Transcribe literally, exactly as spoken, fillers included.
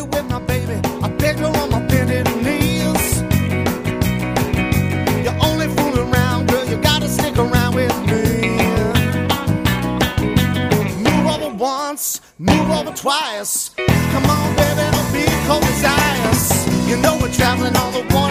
you with my baby. I beg her on my bended knees. You're only fooling around, girl. You gotta stick around with me. Move over once, move over twice. Come on, baby, don't be cold as ice. You know we're traveling on the one.